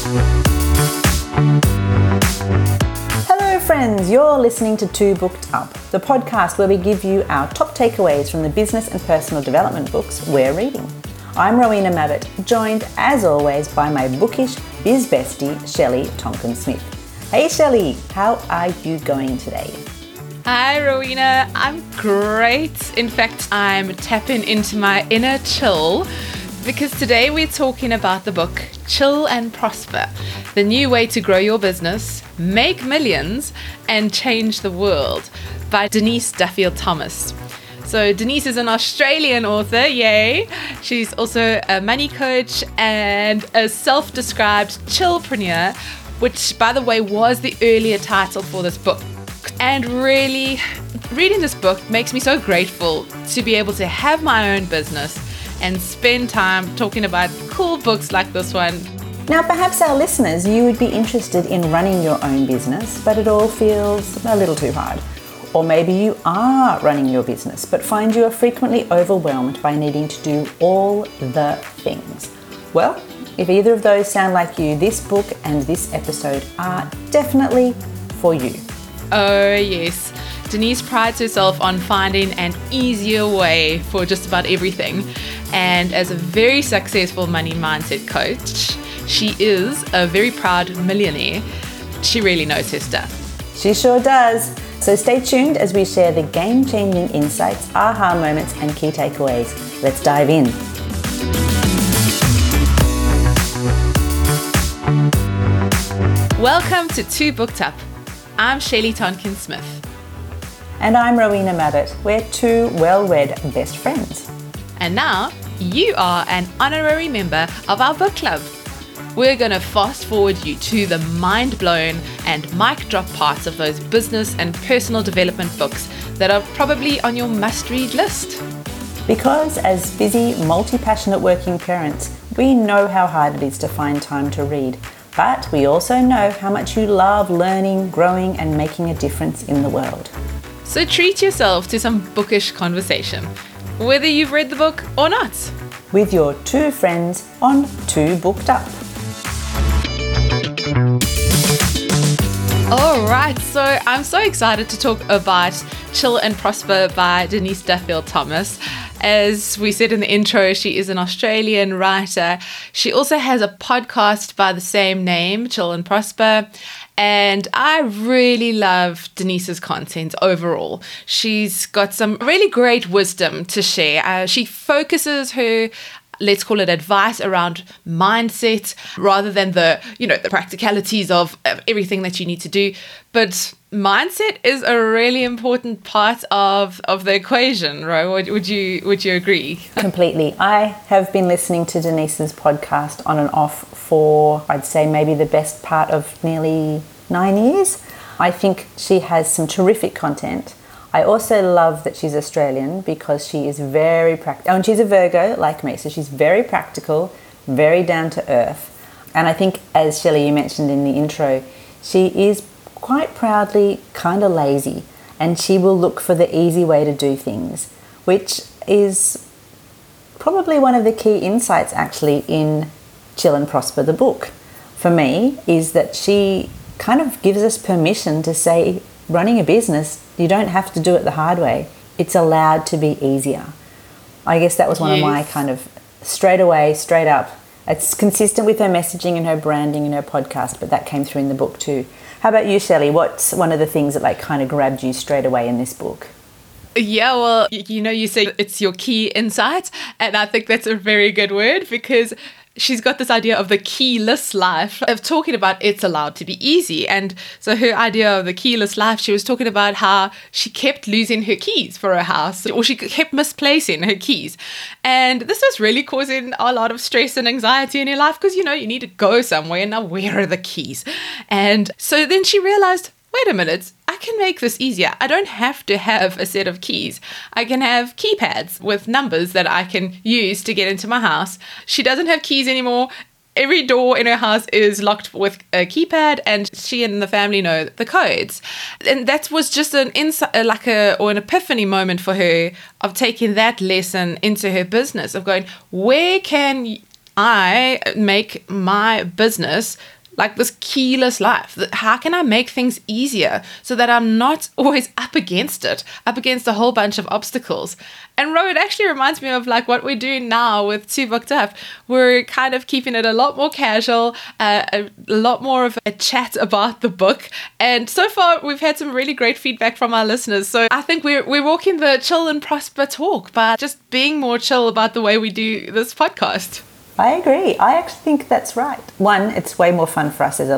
Hello friends, you're listening to Two Booked Up, the podcast where we give you our top takeaways from the business and personal development books we're reading. I'm Rowena Mabbott, joined as always by my bookish biz bestie, Shelley Tonkin-Smith. Hey Shelley, how are you going today? Hi Rowena, I'm great. In fact, I'm tapping into my inner chill because today we're talking about the book Chill and Prosper, the new way to grow your business, make millions, and change the world by Denise Duffield-Thomas. So Denise is an Australian author, yay! She's also a money coach and a self-described chillpreneur, which by the way was the earlier title for this book. And really, reading this book makes me so grateful to be able to have my own business and spend time talking about cool books like this one. Now, perhaps our listeners, you would be interested in running your own business, but it all feels a little too hard. Or maybe you are running your business, but find you are frequently overwhelmed by needing to do all the things. Well, if either of those sound like you, this book and this episode are definitely for you. Oh yes, Denise prides herself on finding an easier way for just about everything. And as a very successful money mindset coach, she is a very proud millionaire. She really knows her stuff. She sure does. So stay tuned as we share the game-changing insights, aha moments, and key takeaways. Let's dive in. Welcome to Two Booked Up. I'm Shelley Tonkin-Smith. And I'm Rowena Mabbott. We're two well-read best friends. And now you are an honorary member of our book club. We're going to fast forward you to the mind-blown and mic-drop parts of those business and personal development books that are probably on your must-read list. Because as busy, multi-passionate working parents, we know how hard it is to find time to read. But we also know how much you love learning, growing, and making a difference in the world. So treat yourself to some bookish conversation, whether you've read the book or not. With your two friends on Two Booked Up. All right, so I'm so excited to talk about Chill and Prosper by Denise Duffield-Thomas. As we said in the intro, she is an Australian writer. She also has a podcast by the same name, Chill and Prosper. And I really love Denise's content overall. She's got some really great wisdom to share. She focuses her, let's call it advice, around mindset rather than the practicalities of everything that you need to do. But mindset is a really important part of the equation, right? Would you agree? Completely. I have been listening to Denise's podcast on and off for, I'd say, maybe the best part of nearly 9 years. I think she has some terrific content. I also love that she's Australian because she is very practical. And she's a Virgo like me, so she's very practical, very down to earth. And I think, as Shelley, you mentioned in the intro, she is quite proudly kind of lazy, and she will look for the easy way to do things, which is probably one of the key insights actually in Chill and Prosper, the book, for me, is that she kind of gives us permission to say, running a business, you don't have to do it the hard way. It's allowed to be easier. I guess that was one of my kind of straight up. It's consistent with her messaging and her branding and her podcast, but that came through in the book too. How about you, Shelley? What's one of the things that kind of grabbed you straight away in this book? Yeah, well, you say it's your key insight, and I think that's a very good word because she's got this idea of the keyless life, of talking about it's allowed to be easy. And so her idea of the keyless life, she was talking about how she kept losing her keys for her house, or she kept misplacing her keys. And this was really causing a lot of stress and anxiety in her life because, you need to go somewhere. Now, where are the keys? And so then she realized, wait a minute, I can make this easier. I don't have to have a set of keys. I can have keypads with numbers that I can use to get into my house. She doesn't have keys anymore. Every door in her house is locked with a keypad, and she and the family know the codes. And that was just an epiphany moment for her of taking that lesson into her business, of going, where can I make my business like this keyless life. How can I make things easier so that I'm not always up against a whole bunch of obstacles? And Ro, it actually reminds me of like what we're doing now with Too Booked Up. We're kind of keeping it a lot more casual, a lot more of a chat about the book. And so far, we've had some really great feedback from our listeners. So I think we're walking the chill and prosper talk by just being more chill about the way we do this podcast. I agree. I actually think that's right. One, it's way more fun for us. There's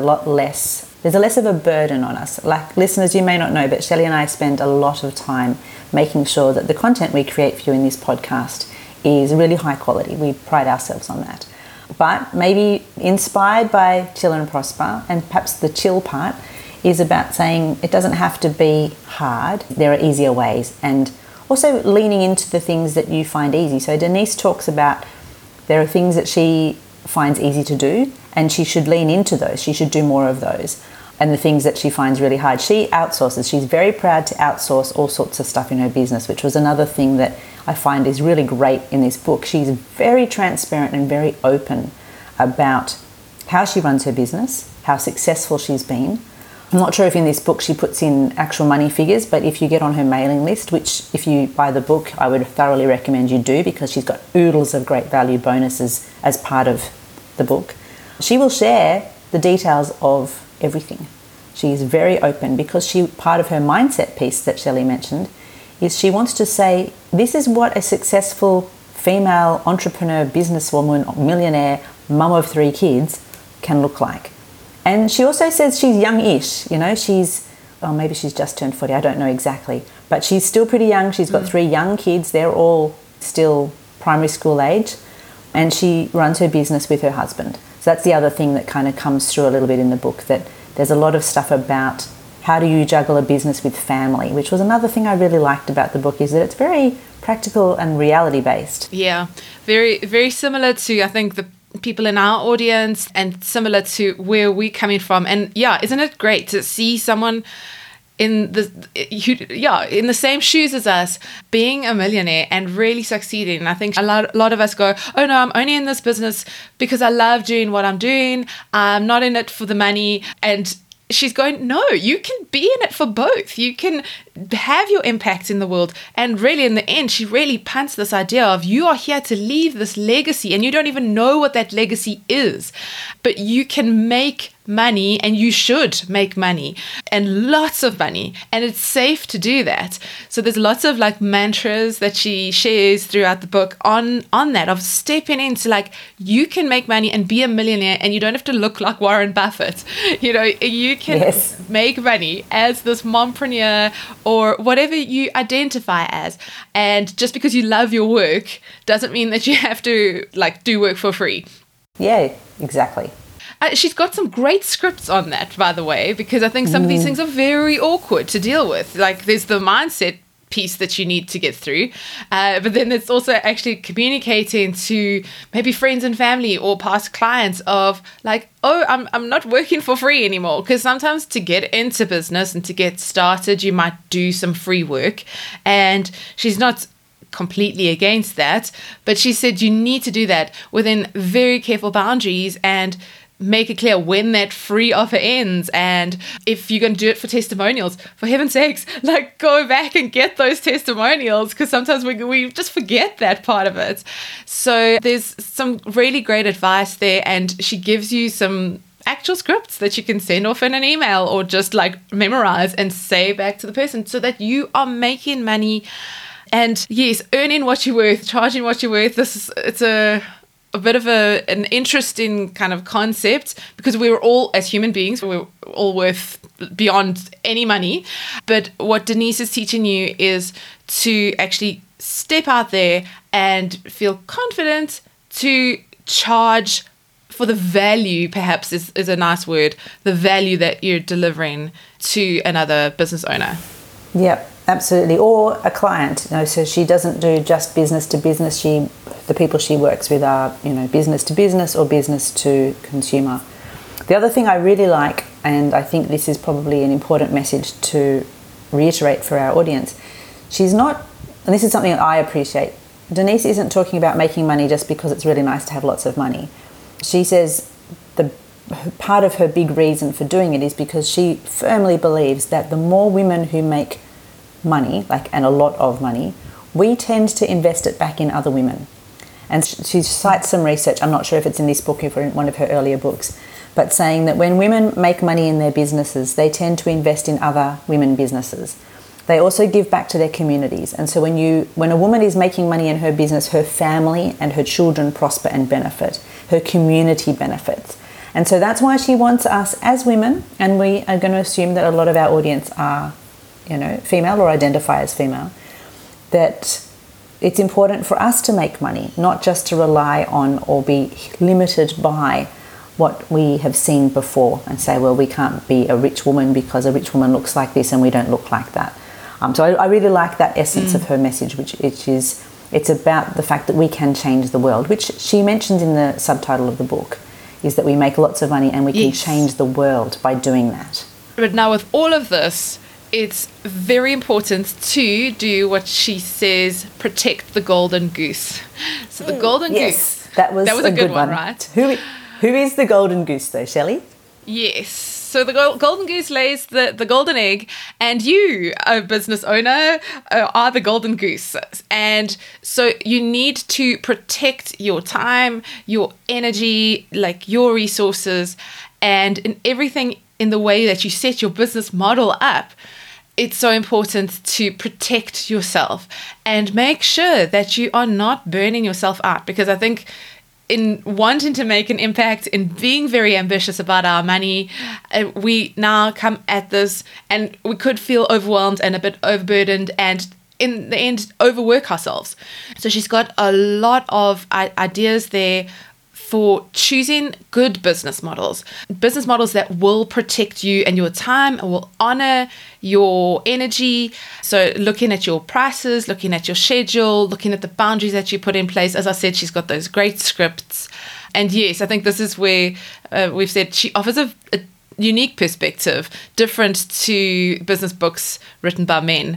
less of a burden on us. Like listeners, you may not know, but Shelley and I spend a lot of time making sure that the content we create for you in this podcast is really high quality. We pride ourselves on that. But maybe inspired by Chill and Prosper, and perhaps the chill part is about saying it doesn't have to be hard. There are easier ways, and also leaning into the things that you find easy. So Denise talks about there are things that she finds easy to do, and she should lean into those. She should do more of those. And the things that she finds really hard, she outsources. She's very proud to outsource all sorts of stuff in her business, which was another thing that I find is really great in this book. She's very transparent and very open about how she runs her business, how successful she's been. I'm not sure if in this book she puts in actual money figures, but if you get on her mailing list, which if you buy the book, I would thoroughly recommend you do, because she's got oodles of great value bonuses as part of the book, she will share the details of everything. She's very open because part of her mindset piece that Shelley mentioned is she wants to say, this is what a successful female entrepreneur, businesswoman, millionaire, mum of 3 kids can look like. And she also says she's young-ish, maybe she's just turned 40, I don't know exactly, but she's still pretty young. She's got 3 young kids. They're all still primary school age, and she runs her business with her husband. So that's the other thing that kind of comes through a little bit in the book, that there's a lot of stuff about how do you juggle a business with family, which was another thing I really liked about the book, is that it's very practical and reality-based. Yeah, very, very similar to, I think, the people in our audience, and similar to where we're coming from. And yeah, isn't it great to see someone in the same shoes as us, being a millionaire and really succeeding? And I think a lot of us go, oh no, I'm only in this business because I love doing what I'm doing. I'm not in it for the money. And she's going, no, you can be in it for both. You can have your impact in the world. And really, in the end, she really punts this idea of you are here to leave this legacy, and you don't even know what that legacy is, but you can make money, and you should make money, and lots of money, and it's safe to do that. So there's lots of like mantras that she shares throughout the book on that, of stepping into like, you can make money and be a millionaire, and you don't have to look like Warren Buffett. You can make money as this mompreneur or whatever you identify as. And just because you love your work doesn't mean that you have to like do work for free. Yeah, exactly. She's got some great scripts on that, by the way, because I think some of these things are very awkward to deal with. Like there's the mindset piece that you need to get through, but then it's also actually communicating to maybe friends and family or past clients of like, oh, I'm not working for free anymore, because sometimes to get into business and to get started, you might do some free work, and she's not completely against that, but she said you need to do that within very careful boundaries and make it clear when that free offer ends. And if you're going to do it for testimonials, for heaven's sakes, like go back and get those testimonials, because sometimes we just forget that part of it. So there's some really great advice there, and she gives you some actual scripts that you can send off in an email or just like memorize and say back to the person, so that you are making money. And yes, earning what you're worth, charging what you're worth. It's a bit of an interesting kind of concept, because we're all, as human beings, we're all worth beyond any money. But what Denise is teaching you is to actually step out there and feel confident to charge for the value, perhaps is a nice word, the value that you're delivering to another business owner. Yep, absolutely. Or a client. So she doesn't do just business to business. The people she works with are, business to business or business to consumer. The other thing I really like, and I think this is probably an important message to reiterate for our audience, she's not, and this is something that I appreciate, Denise isn't talking about making money just because it's really nice to have lots of money. She says part of her big reason for doing it is because she firmly believes that the more women who make money, and a lot of money, we tend to invest it back in other women. And she cites some research, I'm not sure if it's in this book or in one of her earlier books, but saying that when women make money in their businesses, they tend to invest in other women businesses. They also give back to their communities. And so when a woman is making money in her business, her family and her children prosper and benefit. Her community benefits. And so that's why she wants us as women, and we are going to assume that a lot of our audience are, female or identify as female, that it's important for us to make money, not just to rely on or be limited by what we have seen before and say, well, we can't be a rich woman because a rich woman looks like this and we don't look like that. So I really like that essence of her message, which is, it's about the fact that we can change the world, which she mentions in the subtitle of the book, is that we make lots of money and we can change the world by doing that. But now with all of this, it's very important to do what she says, protect the golden goose. So the golden goose. That was a good one, right? Who is the golden goose though, Shelley? Yes. So the golden goose lays the golden egg, and you, a business owner, are the golden goose. And so you need to protect your time, your energy, your resources, and in everything in the way that you set your business model up. It's so important to protect yourself and make sure that you are not burning yourself out, because I think in wanting to make an impact, in being very ambitious about our money, we now come at this and we could feel overwhelmed and a bit overburdened and in the end overwork ourselves. So she's got a lot of ideas there for choosing good business models that will protect you and your time and will honor your energy. So looking at your prices, looking at your schedule, looking at the boundaries that you put in place. As I said, she's got those great scripts. And yes, I think this is where we've said she offers a unique perspective, different to business books written by men.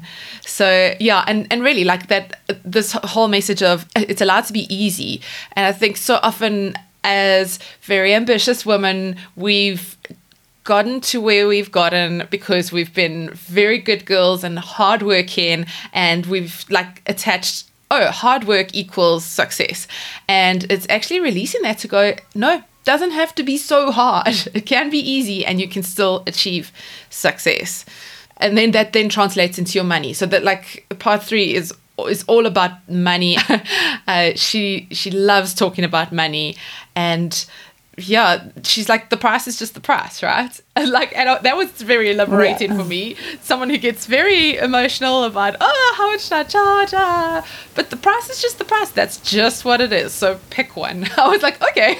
So yeah, and really that this whole message of it's allowed to be easy. And I think so often as very ambitious women, we've gotten to where we've gotten because we've been very good girls and hardworking, and we've attached, hard work equals success. And it's actually releasing that to go, no, doesn't have to be so hard. It can be easy and you can still achieve success. And then that then translates into your money. So that part 3 is all about money. She loves talking about money, and yeah, she's the price is just the price, right? And that was very liberating for me. Someone who gets very emotional about, how much should I charge? But the price is just the price. That's just what it is. So pick one. I was like, okay.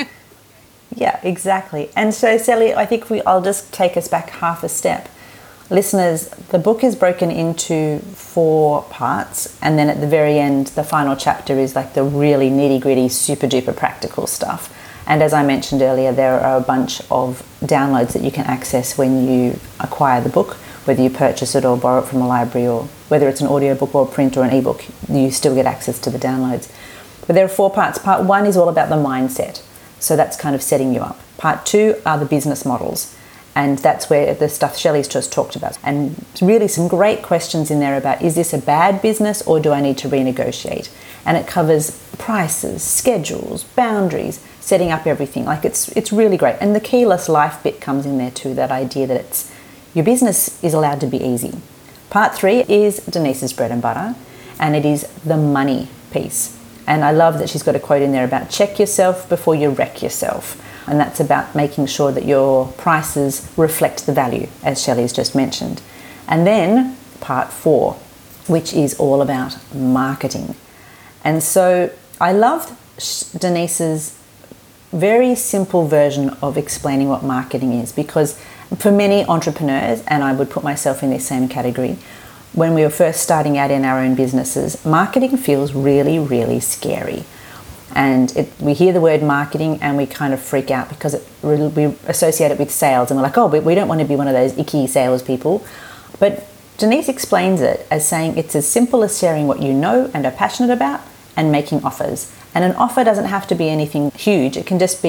Yeah, exactly. And so, Sally, I think I'll just take us back half a step. Listeners, the book is broken into 4 parts, and then at the very end, the final chapter is the really nitty-gritty, super-duper practical stuff. And as I mentioned earlier, there are a bunch of downloads that you can access when you acquire the book, whether you purchase it or borrow it from a library, or whether it's an audiobook or print or an ebook, you still get access to the downloads. But there are 4 parts. Part 1 is all about the mindset. So that's kind of setting you up. Part 2 are the business models. And that's where the stuff Shelley's just talked about. And really some great questions in there about, is this a bad business or do I need to renegotiate? And it covers prices, schedules, boundaries, setting up everything. It's really great. And the keyless life bit comes in there too, that idea that your business is allowed to be easy. Part 3 is Denise's bread and butter, and it is the money piece. And I love that she's got a quote in there about check yourself before you wreck yourself. And that's about making sure that your prices reflect the value, as Shelley's just mentioned. And then part 4, which is all about marketing. And so I love Denise's very simple version of explaining what marketing is, because for many entrepreneurs, and I would put myself in this same category, when we were first starting out in our own businesses, marketing feels really, really scary. And we hear the word marketing and we kind of freak out because we associate it with sales, and we're like, oh, but we don't want to be one of those icky salespeople. But Denise explains it as saying it's as simple as sharing what you know and are passionate about and making offers. And an offer doesn't have to be anything huge. It can just be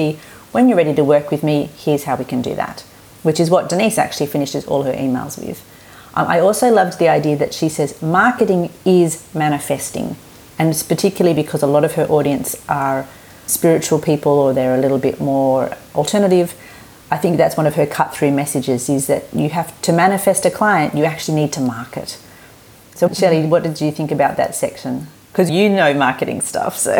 when you're ready to work with me, here's how we can do that, which is what Denise actually finishes all her emails with. I also loved the idea that she says marketing is manifesting, and it's particularly because a lot of her audience are spiritual people or they're a little bit more alternative. I think that's one of her cut-through messages, is that you have to manifest a client, you actually need to market. So Shelley, what did you think about that section? Because you know marketing stuff, so.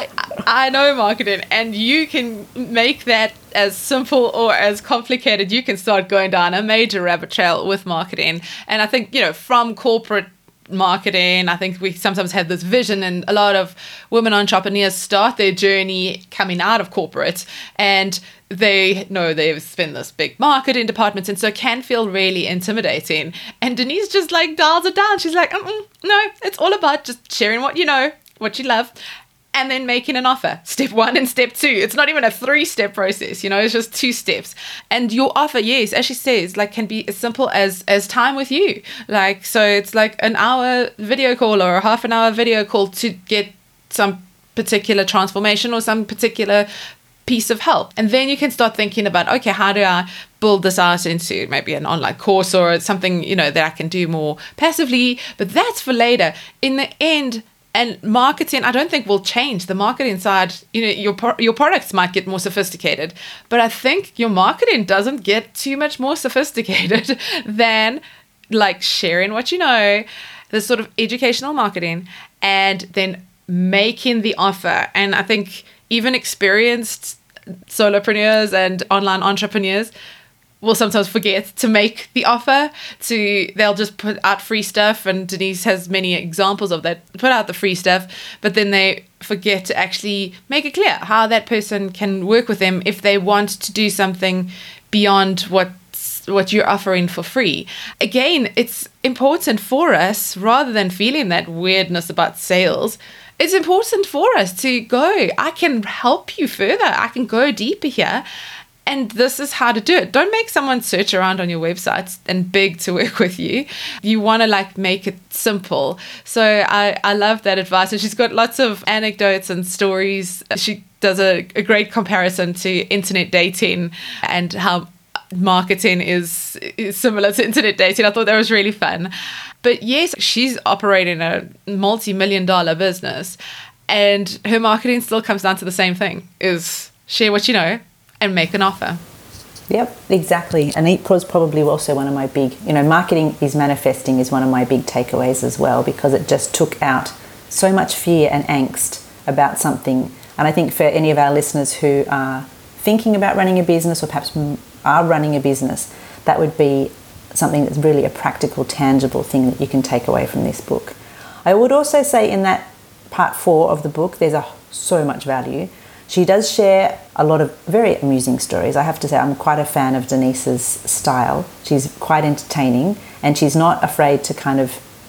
I know marketing, and you can make that as simple or as complicated. You can start going down a major rabbit trail with marketing. And I think, from corporate marketing, I think we sometimes have this vision, and a lot of women entrepreneurs start their journey coming out of corporate, and they know they've spent this big marketing department, and so it can feel really intimidating. And Denise just dials it down. She's like, no, it's all about just sharing what you know, what you love, and then making an offer. Step 1 and step 2. It's not even a 3-step process, it's just 2 steps. And your offer, yes, as she says, can be as simple as time with you. So it's an hour video call or a half an hour video call to get some particular transformation or some particular piece of help. And then you can start thinking about, okay, how do I build this out into maybe an online course or something, that I can do more passively. But that's for later. In the end, and marketing, I don't think will change. The marketing side, your products might get more sophisticated, but I think your marketing doesn't get too much more sophisticated than sharing what you know, the sort of educational marketing, and then making the offer. And I think even experienced solopreneurs and online entrepreneurs will sometimes forget to make the offer. They'll just put out free stuff, and Denise has many examples of that. Put out the free stuff, but then they forget to actually make it clear how that person can work with them if they want to do something beyond what you're offering for free. Again, it's important for us, rather than feeling that weirdness about sales, it's important for us to go, I can help you further. I can go deeper here. And this is how to do it. Don't make someone search around on your website and beg to work with you. You want to make it simple. So I love that advice. And she's got lots of anecdotes and stories. She does a great comparison to internet dating and how marketing is similar to internet dating. I thought that was really fun. But yes, she's operating a multi-million-dollar business, and her marketing still comes down to the same thing, is share what you know and make an offer. Yep, exactly. And it was probably also one of my big, marketing is manifesting is one of my big takeaways as well, because it just took out so much fear and angst about something. And I think for any of our listeners who are thinking about running a business, or perhaps are running a business, that would be something that's really a practical, tangible thing that you can take away from this book. I would also say in that part 4 of the book, there's so much value. She does share a lot of very amusing stories. I have to say I'm quite a fan of Denise's style. She's quite entertaining, and she's not afraid to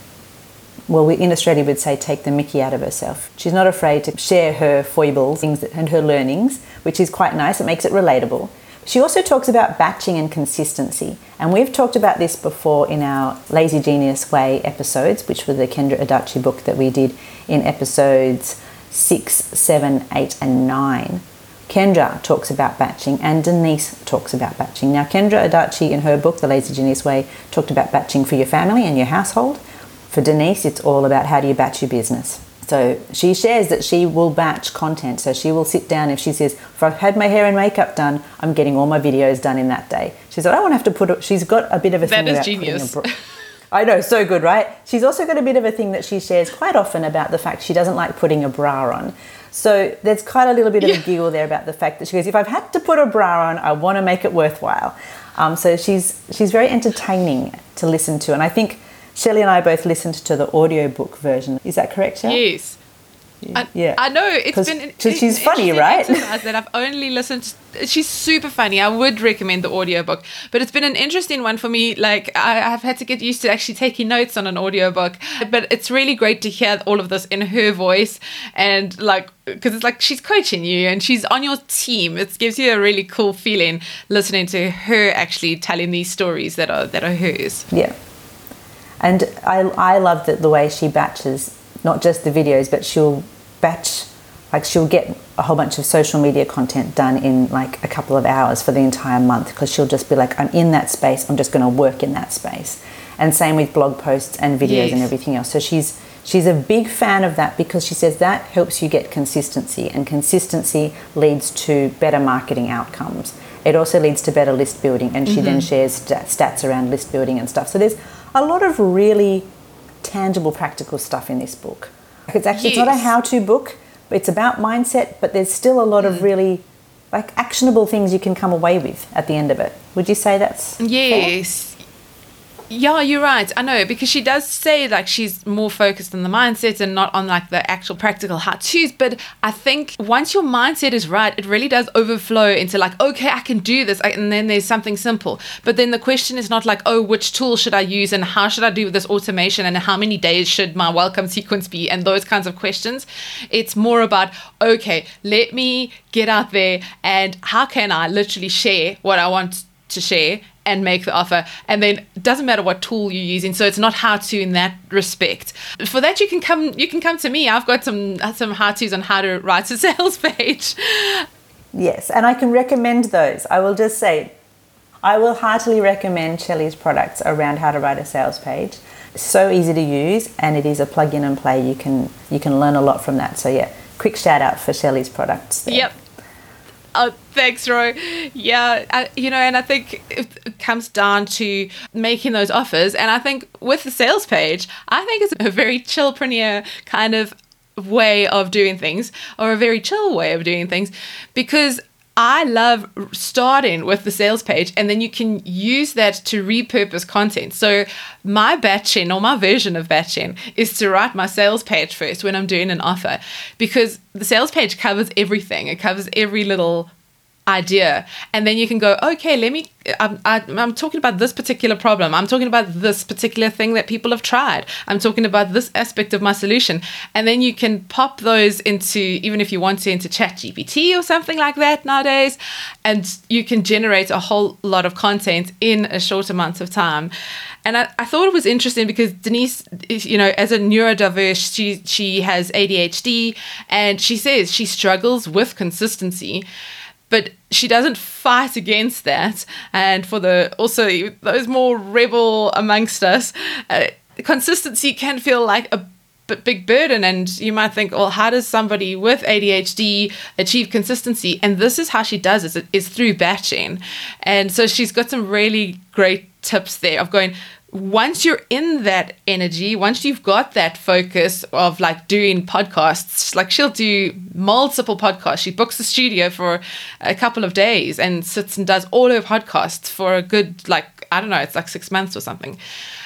we in Australia would say take the mickey out of herself. She's not afraid to share her foibles and her learnings, which is quite nice. It makes it relatable. She also talks about batching and consistency. And we've talked about this before in our Lazy Genius Way episodes, which were the Kendra Adachi book that we did in episodes 6, 7, 8, and 9. Kendra talks about batching, and Denise talks about batching. Now, Kendra Adachi in her book, The Lazy Genius Way, talked about batching for your family and your household. For Denise, it's all about how do you batch your business. So she shares that she will batch content. So she will sit down, if she says, if I've had my hair and makeup done, I'm getting all my videos done in that day. She said, I won't have to she's got a bit of a thing about genius. I know, so good, right? She's also got a bit of a thing that she shares quite often about the fact she doesn't like putting a bra on. So there's quite a little bit of a giggle there about the fact that she goes, if I've had to put a bra on, I want to make it worthwhile. So she's very entertaining to listen to. And I think Shelley and I both listened to the audiobook version. Is that correct, Shelley? Yes. I know it's been she's funny, right? That I've only listened to. She's super funny. I would recommend the audiobook, but it's been an interesting one for me. I've had to get used to actually taking notes on an audiobook, but it's really great to hear all of this in her voice, and because it's she's coaching you and she's on your team. It gives you a really cool feeling listening to her actually telling these stories that are hers. Yeah, and I love the way she batches. Not just the videos, but she'll batch like she'll get a whole bunch of social media content done in like a couple of hours for the entire month, because she'll just be like, I'm in that space, I'm just going to work in that space. And same with blog posts and videos and everything else. So she's a big fan of that, because she says that helps you get consistency, and consistency leads to better marketing outcomes. It also leads to better list building, and she then shares stats around list building and stuff. So there's a lot of really tangible, practical stuff in this book. It's actually it's not a how-to book. It's about mindset, but there's still a lot of really like actionable things you can come away with at the end of it. Would you say that's fair? Yeah, you're right. I know, because she does say like she's more focused on the mindset and not on like the actual practical how-tos. But I think once your mindset is right, it really does overflow into like, okay, I can do this. And then there's something simple. But then the question is not like, oh, which tool should I use and how should I do this automation and how many days should my welcome sequence be and those kinds of questions. It's more about, okay, let me get out there and how can I literally share what I want to share and make the offer. And then it doesn't matter what tool you're using, so it's not how to in that respect. For that, you can come to me. I've got some how-tos on how to write a sales page. Yes, and I can recommend those. I will just say, I will heartily recommend Shelley's products around how to write a sales page. It's so easy to use, and it is a plug in and play. You can learn a lot from that. So yeah, quick shout out for Shelley's products there. Yep. Oh, thanks, Ro. Yeah, and I think it comes down to making those offers. And I think with the sales page, I think it's a very chillpreneur kind of way of doing things, or a very chill way of doing things, because I love starting with the sales page, and then you can use that to repurpose content. So my batching, or my version of batching, is to write my sales page first when I'm doing an offer, because the sales page covers everything. It covers every little idea, and then you can go, okay, I'm talking about this particular problem, I'm talking about this particular thing that people have tried, I'm talking about this aspect of my solution, and then you can pop those into, even if you want to, into ChatGPT or something like that nowadays, and you can generate a whole lot of content in a short amount of time. And I thought it was interesting because Denise, as a neurodiverse, she has ADHD, and she says she struggles with consistency. But she doesn't fight against that. And for also those more rebel amongst us, consistency can feel like a big burden. And you might think, well, how does somebody with ADHD achieve consistency? And this is how she does it, is through batching. And so she's got some really great tips there of going, once you're in that energy, once you've got that focus of like doing podcasts, like she'll do multiple podcasts. She books the studio for a couple of days and sits and does all her podcasts for a good, it's like 6 months or something.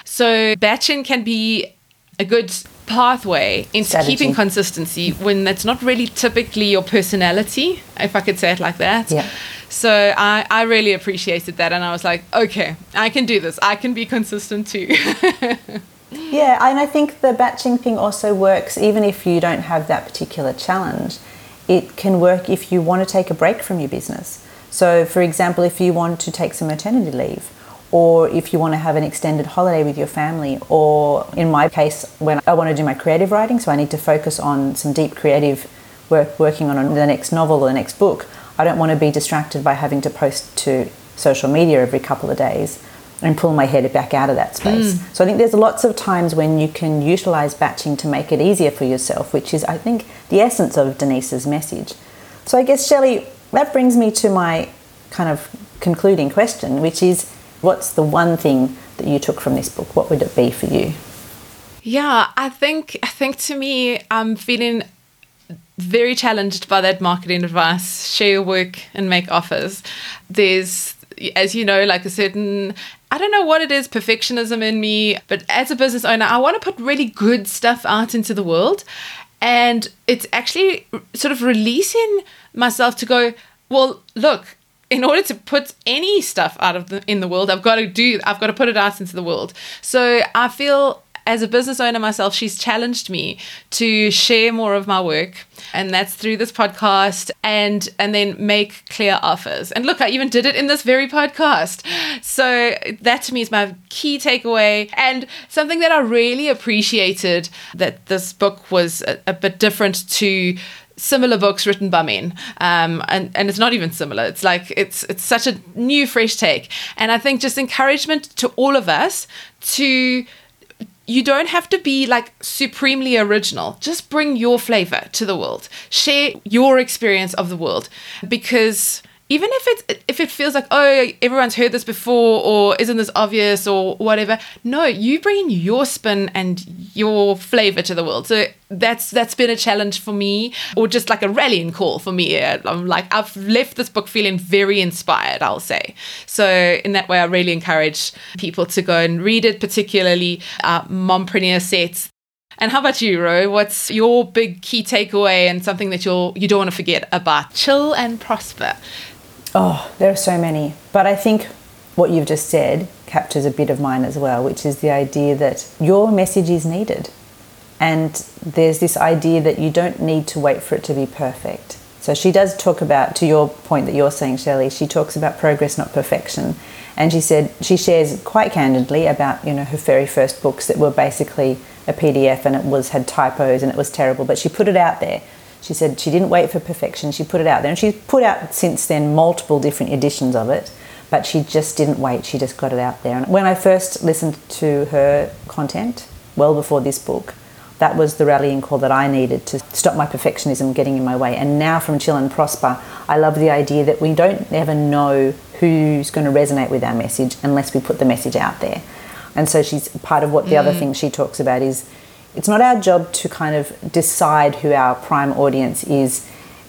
So batching can be a good pathway into strategy. Keeping consistency when that's not really typically your personality, if I could say it like that. Yeah. So I really appreciated that, and I was like, okay, I can do this. I can be consistent too. Yeah, and I think the batching thing also works even if you don't have that particular challenge. It can work if you want to take a break from your business. So, for example, if you want to take some maternity leave, or if you want to have an extended holiday with your family, or in my case, when I want to do my creative writing, so I need to focus on some deep creative work, working on the next novel or the next book, I don't want to be distracted by having to post to social media every couple of days and pull my head back out of that space. So I think there's lots of times when you can utilize batching to make it easier for yourself, which is, I think, the essence of Denise's message. So I guess, Shelley, that brings me to my kind of concluding question, which is, what's the one thing that you took from this book? What would it be for you? Yeah, I think to me, I'm feeling very challenged by that marketing advice. Share your work and make offers. There's, as you know, like a certain, I don't know what it is, perfectionism in me, but as a business owner, I want to put really good stuff out into the world. And it's actually sort of releasing myself to go, well, look, in order to put any stuff in the world, I've got to put it out into the world. So I feel, as a business owner myself, she's challenged me to share more of my work, and that's through this podcast, and then make clear offers. And look, I even did it in this very podcast. So that to me is my key takeaway, and something that I really appreciated, that this book was a bit different to similar books written by men, and it's not even similar. It's like it's such a new, fresh take, and I think just encouragement to all of us to. You don't have to be like supremely original. Just bring your flavor to the world. Share your experience of the world, because even if it feels like, oh, everyone's heard this before, or isn't this obvious, or whatever, no, you bring in your spin and your flavor to the world. So that's been a challenge for me, or just like a rallying call for me. I'm like, I've left this book feeling very inspired, I'll say. So in that way, I really encourage people to go and read it, particularly mompreneur sets. And how about you, Ro? What's your big key takeaway and something that you don't want to forget about Chill and Prosper? Oh, there are so many. But I think what you've just said captures a bit of mine as well, which is the idea that your message is needed. And there's this idea that you don't need to wait for it to be perfect. So she does talk about, to your point that you're saying, Shelley, she talks about progress, not perfection. And she said she shares quite candidly about, her very first books that were basically a PDF, and had typos and it was terrible, but she put it out there. She said she didn't wait for perfection, she put it out there. And she's put out since then multiple different editions of it, but she just didn't wait, she just got it out there. And when I first listened to her content, well before this book, that was the rallying call that I needed to stop my perfectionism getting in my way. And now from Chill and Prosper, I love the idea that we don't ever know who's going to resonate with our message unless we put the message out there. And so she's part of what the other thing she talks about is, it's not our job to kind of decide who our prime audience is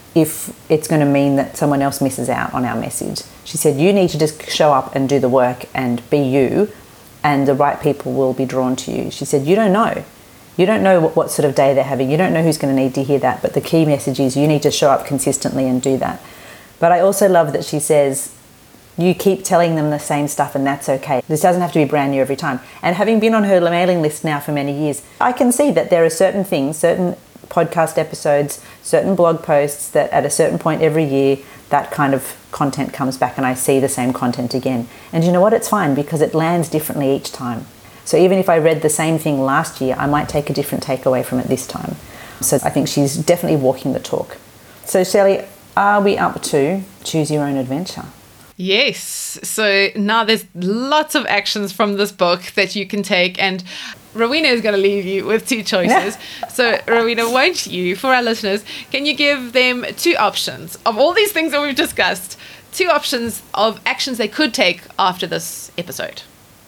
if it's going to mean that someone else misses out on our message. She said, you need to just show up and do the work and be you, and the right people will be drawn to you. She said, you don't know. You don't know what sort of day they're having. You don't know who's going to need to hear that. But the key message is you need to show up consistently and do that. But I also love that she says, you keep telling them the same stuff and that's okay. This doesn't have to be brand new every time. And having been on her mailing list now for many years, I can see that there are certain things, certain podcast episodes, certain blog posts that at a certain point every year, that kind of content comes back and I see the same content again. And you know what? It's fine because it lands differently each time. So even if I read the same thing last year, I might take a different takeaway from it this time. So I think she's definitely walking the talk. So Shelley, are we up to Choose Your Own Adventure? Yes. So now there's lots of actions from this book that you can take, and Rowena is going to leave you with two choices. So Rowena, won't you, for our listeners, can you give them two options of all these things that we've discussed, two options of actions they could take after this episode?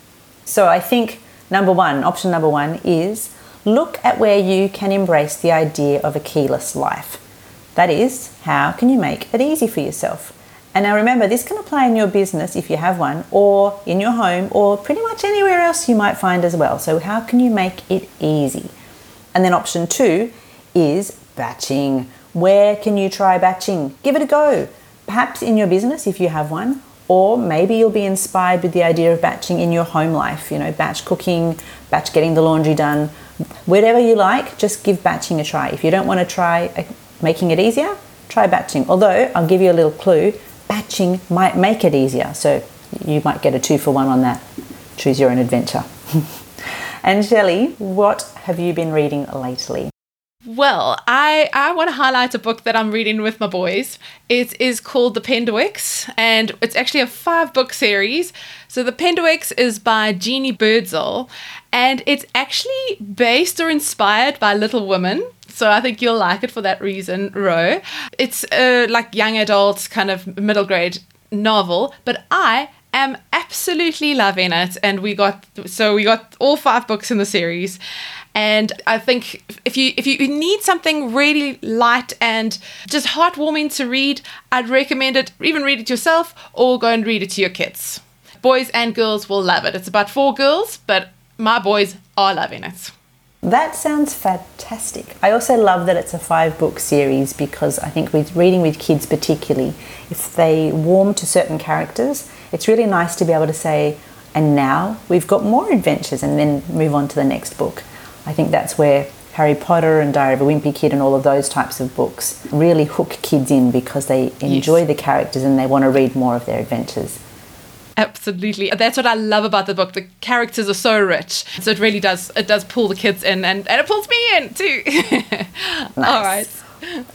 So I think option number one is look at where you can embrace the idea of a keyless life. That is, how can you make it easy for yourself? And now remember, this can apply in your business if you have one, or in your home, or pretty much anywhere else you might find as well. So how can you make it easy? And then option two is batching. Where can you try batching? Give it a go. Perhaps in your business if you have one, or maybe you'll be inspired with the idea of batching in your home life, batch cooking, batch getting the laundry done, whatever you like, just give batching a try. If you don't want to try making it easier, try batching. Although, I'll give you a little clue, batching might make it easier. So you might get a 2-for-1 on that. Choose your own adventure. And Shelley, what have you been reading lately? Well, I want to highlight a book that I'm reading with my boys. It is called The Pendowicks, and it's actually a 5-book series. So The Pendowicks is by Jeannie Birdsall, and it's actually based or inspired by Little Women. So I think you'll like it for that reason, Ro. It's a like young adult kind of middle grade novel, but I am absolutely loving it. And we got all 5 books in the series. And I think if you need something really light and just heartwarming to read, I'd recommend it. Even read it yourself or go and read it to your kids. Boys and girls will love it. It's about 4 girls, but my boys are loving it. That sounds fantastic. I also love that it's a 5-book series because I think with reading with kids particularly, if they warm to certain characters, it's really nice to be able to say, and now we've got more adventures, and then move on to the next book. I think that's where Harry Potter and Diary of a Wimpy Kid and all of those types of books really hook kids in because they enjoy the characters and they want to read more of their adventures. Absolutely. That's what I love about the book. The characters are so rich. So it really does pull the kids in, and it pulls me in too. Nice. All right.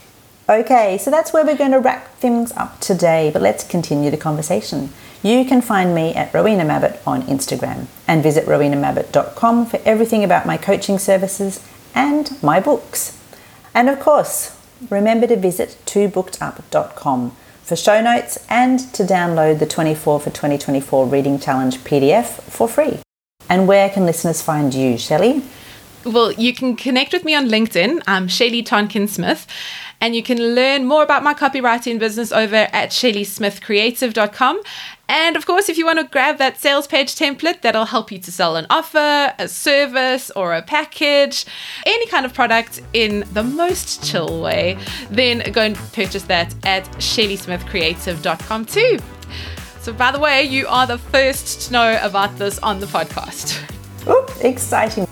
Okay, so that's where we're going to wrap things up today, but let's continue the conversation. You can find me at Rowena Mabbott on Instagram and visit rowenamabbott.com for everything about my coaching services and my books. And of course, remember to visit twobookedup.com for show notes and to download the 24 for 2024 Reading Challenge PDF for free. And where can listeners find you, Shelley? Well, you can connect with me on LinkedIn. I'm Shelley Tonkin Smith, and you can learn more about my copywriting business over at shelleysmithcreative.com. And of course, if you want to grab that sales page template that'll help you to sell an offer, a service, or a package, any kind of product in the most chill way, then go and purchase that at shelleysmithcreative.com too. So by the way, you are the first to know about this on the podcast. Oop, exciting.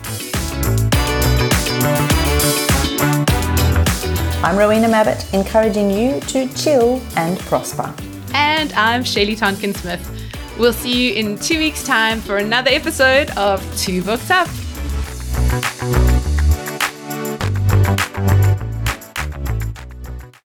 I'm Rowena Mabbott, encouraging you to chill and prosper. And I'm Shelley Tonkin Smith. We'll see you in 2 weeks' time for another episode of Two Booked Up.